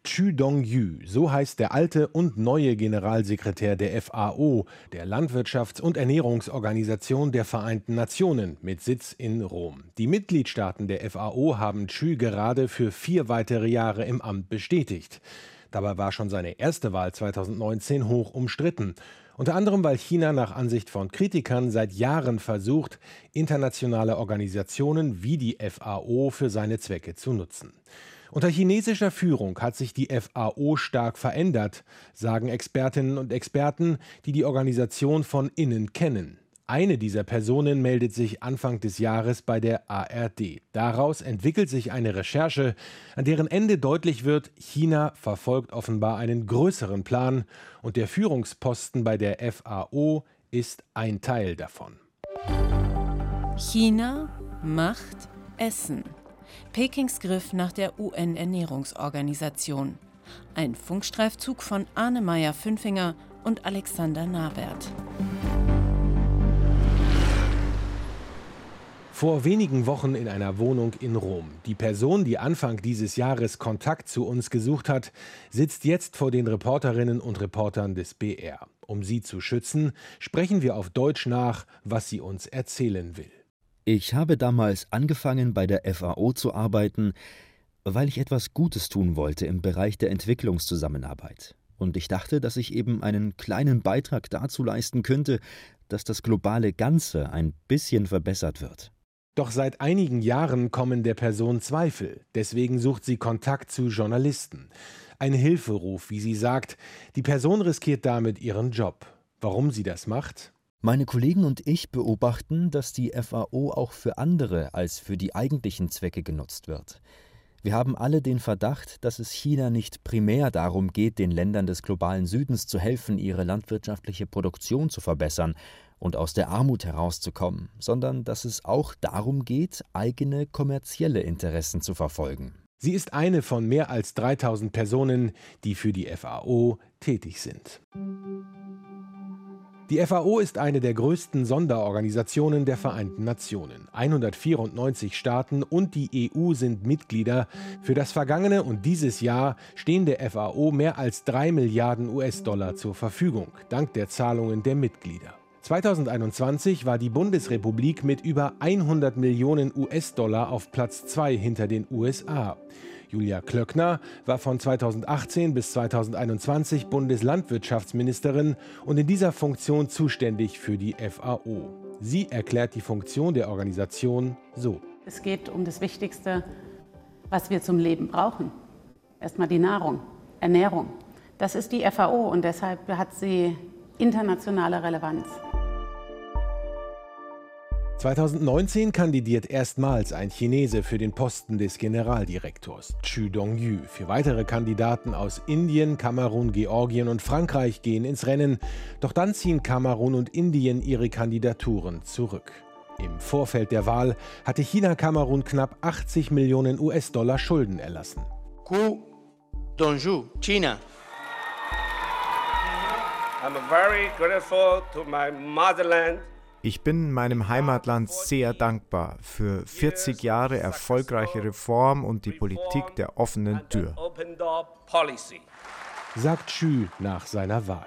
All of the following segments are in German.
Zhu Dongyu, so heißt der alte und neue Generalsekretär der FAO, der Landwirtschafts- und Ernährungsorganisation der Vereinten Nationen, mit Sitz in Rom. Die Mitgliedstaaten der FAO haben Zhu gerade für 4 weitere Jahre im Amt bestätigt. Dabei war schon seine erste Wahl 2019 hoch umstritten. Unter anderem, weil China nach Ansicht von Kritikern seit Jahren versucht, internationale Organisationen wie die FAO für seine Zwecke zu nutzen. Unter chinesischer Führung hat sich die FAO stark verändert, sagen Expertinnen und Experten, die die Organisation von innen kennen. Eine dieser Personen meldet sich Anfang des Jahres bei der ARD. Daraus entwickelt sich eine Recherche, an deren Ende deutlich wird, China verfolgt offenbar einen größeren Plan und der Führungsposten bei der FAO ist ein Teil davon. China, Macht, Essen. Pekings Griff nach der UN-Ernährungsorganisation. Ein Funkstreifzug von Arne Meyer-Fünfinger und Alexander Nabert. Vor wenigen Wochen in einer Wohnung in Rom. Die Person, die Anfang dieses Jahres Kontakt zu uns gesucht hat, sitzt jetzt vor den Reporterinnen und Reportern des BR. Um sie zu schützen, sprechen wir auf Deutsch nach, was sie uns erzählen will. Ich habe damals angefangen, bei der FAO zu arbeiten, weil ich etwas Gutes tun wollte im Bereich der Entwicklungszusammenarbeit. Und ich dachte, dass ich eben einen kleinen Beitrag dazu leisten könnte, dass das globale Ganze ein bisschen verbessert wird. Doch seit einigen Jahren kommen der Person Zweifel. Deswegen sucht sie Kontakt zu Journalisten. Ein Hilferuf, wie sie sagt. Die Person riskiert damit ihren Job. Warum sie das macht? Meine Kollegen und ich beobachten, dass die FAO auch für andere als für die eigentlichen Zwecke genutzt wird. Wir haben alle den Verdacht, dass es China nicht primär darum geht, den Ländern des globalen Südens zu helfen, ihre landwirtschaftliche Produktion zu verbessern und aus der Armut herauszukommen, sondern dass es auch darum geht, eigene kommerzielle Interessen zu verfolgen. Sie ist eine von mehr als 3000 Personen, die für die FAO tätig sind. Die FAO ist eine der größten Sonderorganisationen der Vereinten Nationen. 194 Staaten und die EU sind Mitglieder. Für das vergangene und dieses Jahr stehen der FAO mehr als 3 Milliarden US-Dollar zur Verfügung, dank der Zahlungen der Mitglieder. 2021 war die Bundesrepublik mit über 100 Millionen US-Dollar auf Platz 2 hinter den USA. Julia Klöckner war von 2018 bis 2021 Bundeslandwirtschaftsministerin und in dieser Funktion zuständig für die FAO. Sie erklärt die Funktion der Organisation so. Es geht um das Wichtigste, was wir zum Leben brauchen. Erstmal die Nahrung, Ernährung. Das ist die FAO und deshalb hat sie internationale Relevanz. 2019 kandidiert erstmals ein Chinese für den Posten des Generaldirektors, Zhu Dongyu. 4 weitere Kandidaten aus Indien, Kamerun, Georgien und Frankreich gehen ins Rennen. Doch dann ziehen Kamerun und Indien ihre Kandidaturen zurück. Im Vorfeld der Wahl hatte China Kamerun knapp 80 Millionen US-Dollar Schulden erlassen. Zhu Dongyu, China. I'm very grateful to my motherland. Ich bin meinem Heimatland sehr dankbar für 40 Jahre erfolgreiche Reform und die Politik der offenen Tür, sagt Zhu nach seiner Wahl.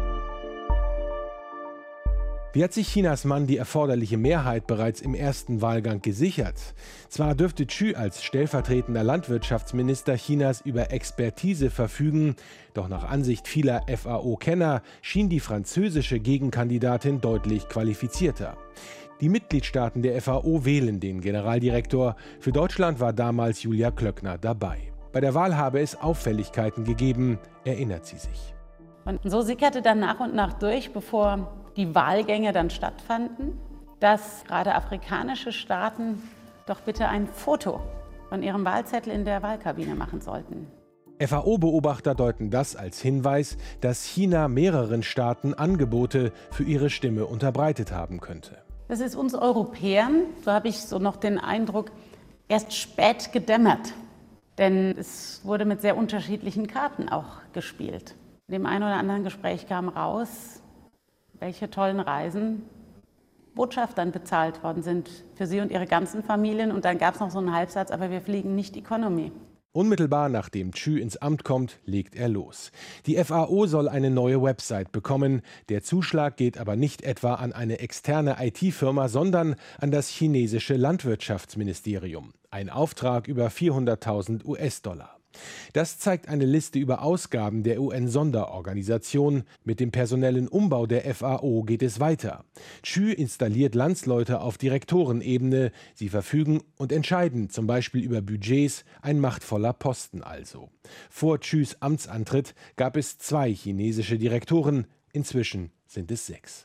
Wie hat sich Chinas Mann die erforderliche Mehrheit bereits im ersten Wahlgang gesichert? Zwar dürfte Zhu als stellvertretender Landwirtschaftsminister Chinas über Expertise verfügen, doch nach Ansicht vieler FAO-Kenner schien die französische Gegenkandidatin deutlich qualifizierter. Die Mitgliedstaaten der FAO wählen den Generaldirektor. Für Deutschland war damals Julia Klöckner dabei. Bei der Wahl habe es Auffälligkeiten gegeben, erinnert sie sich. Und so sickerte dann nach und nach durch, bevor die Wahlgänge dann stattfanden, dass gerade afrikanische Staaten doch bitte ein Foto von ihrem Wahlzettel in der Wahlkabine machen sollten. FAO-Beobachter deuten das als Hinweis, dass China mehreren Staaten Angebote für ihre Stimme unterbreitet haben könnte. Das ist uns Europäern, so habe ich so noch den Eindruck, erst spät gedämmert. Denn es wurde mit sehr unterschiedlichen Karten auch gespielt. In dem einen oder anderen Gespräch kam raus, welche tollen Reisen Botschaftern bezahlt worden sind für sie und ihre ganzen Familien. Und dann gab es noch so einen Halbsatz, aber wir fliegen nicht Economy. Unmittelbar nachdem Chu ins Amt kommt, legt er los. Die FAO soll eine neue Website bekommen. Der Zuschlag geht aber nicht etwa an eine externe IT-Firma, sondern an das chinesische Landwirtschaftsministerium. Ein Auftrag über 400.000 US-Dollar. Das zeigt eine Liste über Ausgaben der UN-Sonderorganisation. Mit dem personellen Umbau der FAO geht es weiter. Chu installiert Landsleute auf Direktorenebene. Sie verfügen und entscheiden zum Beispiel über Budgets, ein machtvoller Posten also. Vor Chus Amtsantritt gab es 2 chinesische Direktoren, inzwischen sind es 6.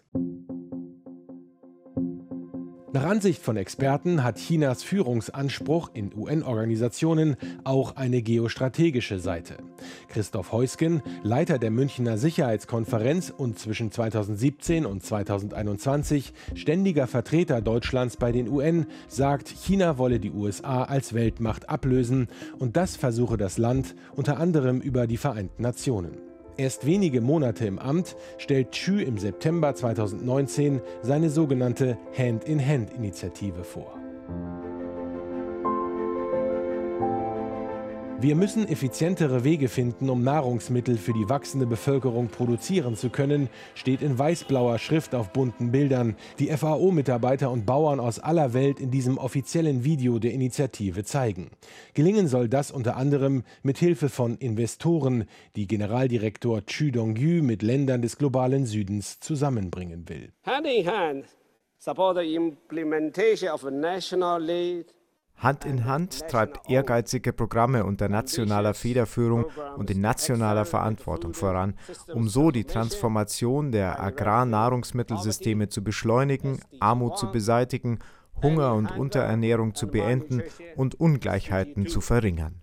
Nach Ansicht von Experten hat Chinas Führungsanspruch in UN-Organisationen auch eine geostrategische Seite. Christoph Heusgen, Leiter der Münchner Sicherheitskonferenz und zwischen 2017 und 2021 ständiger Vertreter Deutschlands bei den UN, sagt, China wolle die USA als Weltmacht ablösen und das versuche das Land unter anderem über die Vereinten Nationen. Erst wenige Monate im Amt stellt Chu im September 2019 seine sogenannte Hand-in-Hand-Initiative vor. Wir müssen effizientere Wege finden, um Nahrungsmittel für die wachsende Bevölkerung produzieren zu können, steht in weißblauer Schrift auf bunten Bildern. Die FAO-Mitarbeiter und Bauern aus aller Welt in diesem offiziellen Video der Initiative zeigen. Gelingen soll das unter anderem mit Hilfe von Investoren, die Generaldirektor Chu Dongyu mit Ländern des globalen Südens zusammenbringen will. Hand in hand, support the implementation of a national lead. Hand in Hand treibt ehrgeizige Programme unter nationaler Federführung und in nationaler Verantwortung voran, um so die Transformation der Agrarnahrungsmittelsysteme zu beschleunigen, Armut zu beseitigen, Hunger und Unterernährung zu beenden und Ungleichheiten zu verringern.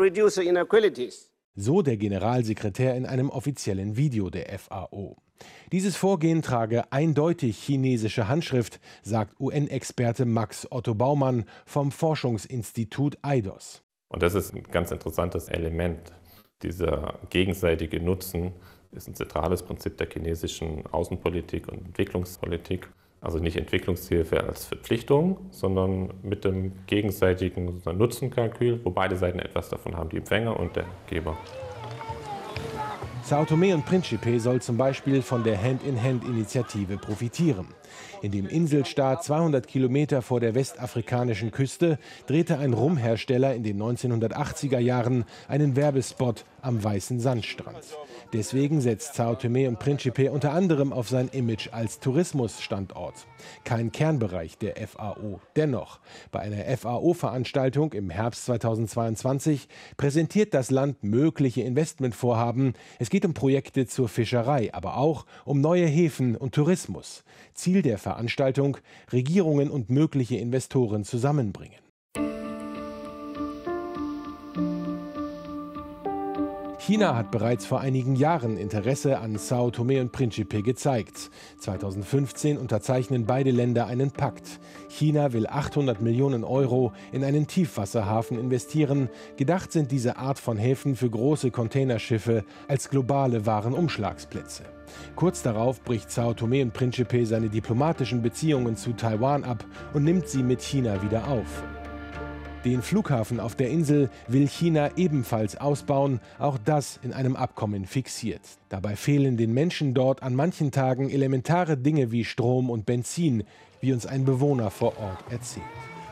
So der Generalsekretär in einem offiziellen Video der FAO. Dieses Vorgehen trage eindeutig chinesische Handschrift, sagt UN-Experte Max Otto Baumann vom Forschungsinstitut Eidos. Und das ist ein ganz interessantes Element. Dieser gegenseitige Nutzen ist ein zentrales Prinzip der chinesischen Außenpolitik und Entwicklungspolitik. Also nicht Entwicklungshilfe als Verpflichtung, sondern mit dem gegenseitigen Nutzenkalkül, wo beide Seiten etwas davon haben, die Empfänger und der Geber. São Tomé und Príncipe soll zum Beispiel von der Hand-in-Hand-Initiative profitieren. In dem Inselstaat 200 Kilometer vor der westafrikanischen Küste drehte ein Rumhersteller in den 1980er Jahren einen Werbespot am weißen Sandstrand. Deswegen setzt São Tomé und Príncipe unter anderem auf sein Image als Tourismusstandort. Kein Kernbereich der FAO. Dennoch, bei einer FAO-Veranstaltung im Herbst 2022 präsentiert das Land mögliche Investmentvorhaben. Es geht um Projekte zur Fischerei, aber auch um neue Häfen und Tourismus. Ziel der Veranstaltung: Regierungen und mögliche Investoren zusammenbringen. China hat bereits vor einigen Jahren Interesse an São Tomé und Príncipe gezeigt. 2015 unterzeichnen beide Länder einen Pakt. China will 800 Millionen Euro in einen Tiefwasserhafen investieren. Gedacht sind diese Art von Häfen für große Containerschiffe als globale Warenumschlagsplätze. Kurz darauf bricht São Tomé und Príncipe seine diplomatischen Beziehungen zu Taiwan ab und nimmt sie mit China wieder auf. Den Flughafen auf der Insel will China ebenfalls ausbauen, auch das in einem Abkommen fixiert. Dabei fehlen den Menschen dort an manchen Tagen elementare Dinge wie Strom und Benzin, wie uns ein Bewohner vor Ort erzählt.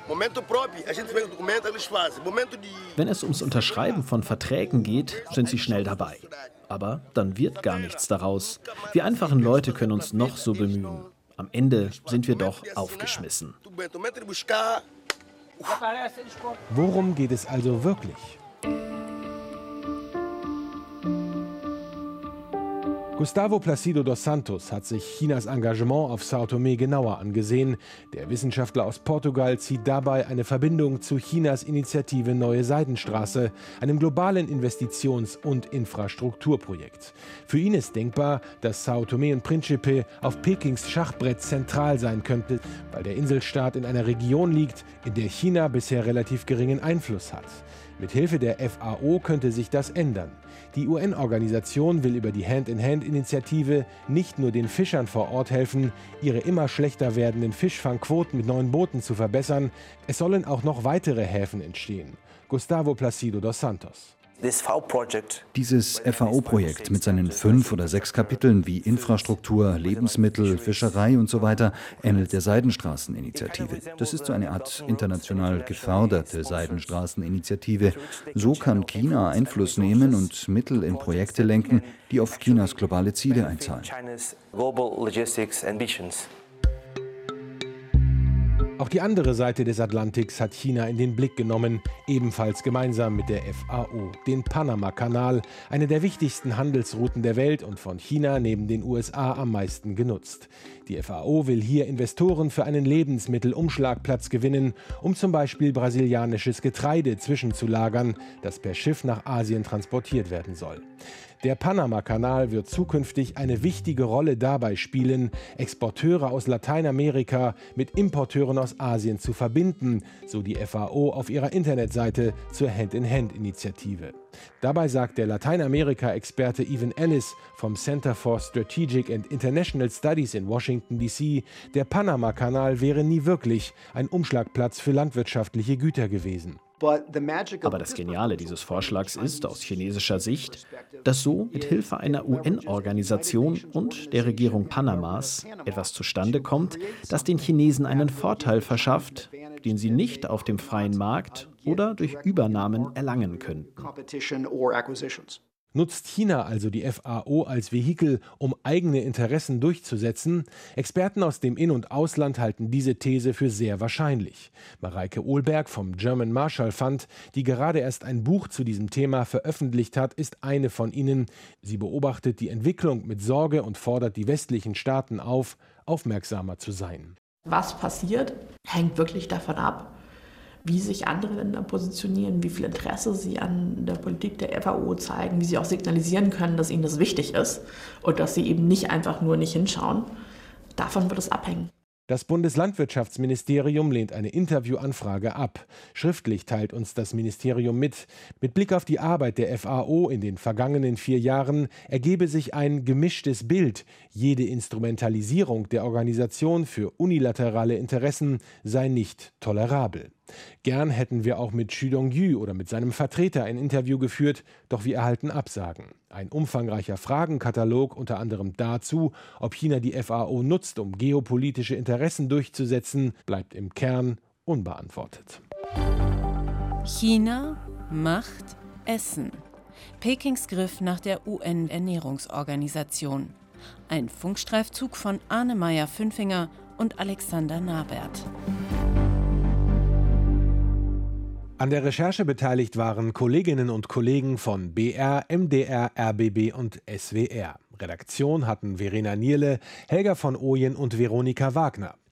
Wenn es ums Unterschreiben von Verträgen geht, sind sie schnell dabei. Aber dann wird gar nichts daraus. Wir einfachen Leute können uns noch so bemühen. Am Ende sind wir doch aufgeschmissen. Worum geht es also wirklich? Gustavo Placido dos Santos hat sich Chinas Engagement auf São Tomé genauer angesehen. Der Wissenschaftler aus Portugal zieht dabei eine Verbindung zu Chinas Initiative Neue Seidenstraße, einem globalen Investitions- und Infrastrukturprojekt. Für ihn ist denkbar, dass São Tomé und Príncipe auf Pekings Schachbrett zentral sein könnte, weil der Inselstaat in einer Region liegt, in der China bisher relativ geringen Einfluss hat. Mithilfe der FAO könnte sich das ändern. Die UN-Organisation will über die Hand-in-Hand-Initiative nicht nur den Fischern vor Ort helfen, ihre immer schlechter werdenden Fischfangquoten mit neuen Booten zu verbessern, es sollen auch noch weitere Häfen entstehen. Gustavo Placido dos Santos. Dieses FAO-Projekt mit seinen 5 oder 6 Kapiteln wie Infrastruktur, Lebensmittel, Fischerei und so weiter ähnelt der Seidenstraßeninitiative. Das ist so eine Art international geförderte Seidenstraßeninitiative. So kann China Einfluss nehmen und Mittel in Projekte lenken, die auf Chinas globale Ziele einzahlen. Auch die andere Seite des Atlantiks hat China in den Blick genommen, ebenfalls gemeinsam mit der FAO, den Panama-Kanal, eine der wichtigsten Handelsrouten der Welt und von China neben den USA am meisten genutzt. Die FAO will hier Investoren für einen Lebensmittelumschlagplatz gewinnen, um zum Beispiel brasilianisches Getreide zwischenzulagern, das per Schiff nach Asien transportiert werden soll. Der Panama-Kanal wird zukünftig eine wichtige Rolle dabei spielen, Exporteure aus Lateinamerika mit Importeuren aus Asien zu verbinden, so die FAO auf ihrer Internetseite zur Hand-in-Hand-Initiative. Dabei sagt der Lateinamerika-Experte Evan Ellis vom Center for Strategic and International Studies in Washington, D.C., der Panama-Kanal wäre nie wirklich ein Umschlagplatz für landwirtschaftliche Güter gewesen. Aber das Geniale dieses Vorschlags ist, aus chinesischer Sicht, dass so mit Hilfe einer UN-Organisation und der Regierung Panamas etwas zustande kommt, das den Chinesen einen Vorteil verschafft, den sie nicht auf dem freien Markt oder durch Übernahmen erlangen könnten. Nutzt China also die FAO als Vehikel, um eigene Interessen durchzusetzen? Experten aus dem In- und Ausland halten diese These für sehr wahrscheinlich. Mareike Ohlberg vom German Marshall Fund, die gerade erst ein Buch zu diesem Thema veröffentlicht hat, ist eine von ihnen. Sie beobachtet die Entwicklung mit Sorge und fordert die westlichen Staaten auf, aufmerksamer zu sein. Was passiert, hängt wirklich davon ab, wie sich andere Länder positionieren, wie viel Interesse sie an der Politik der FAO zeigen, wie sie auch signalisieren können, dass ihnen das wichtig ist und dass sie eben nicht einfach nur nicht hinschauen. Davon wird es abhängen. Das Bundeslandwirtschaftsministerium lehnt eine Interviewanfrage ab. Schriftlich teilt uns das Ministerium mit. Mit Blick auf die Arbeit der FAO in den vergangenen 4 Jahren ergebe sich ein gemischtes Bild. Jede Instrumentalisierung der Organisation für unilaterale Interessen sei nicht tolerabel. Gern hätten wir auch mit Xu Dongyu oder mit seinem Vertreter ein Interview geführt, doch wir erhalten Absagen. Ein umfangreicher Fragenkatalog unter anderem dazu, ob China die FAO nutzt, um geopolitische Interessen durchzusetzen, bleibt im Kern unbeantwortet. China, Macht, Essen. Pekings Griff nach der UN-Ernährungsorganisation. Ein Funkstreifzug von Arne Meyer-Fünfinger und Alexander Nabert. An der Recherche beteiligt waren Kolleginnen und Kollegen von BR, MDR, RBB und SWR. Redaktion hatten Verena Nierle, Helga von Ooyen und Veronika Wagner.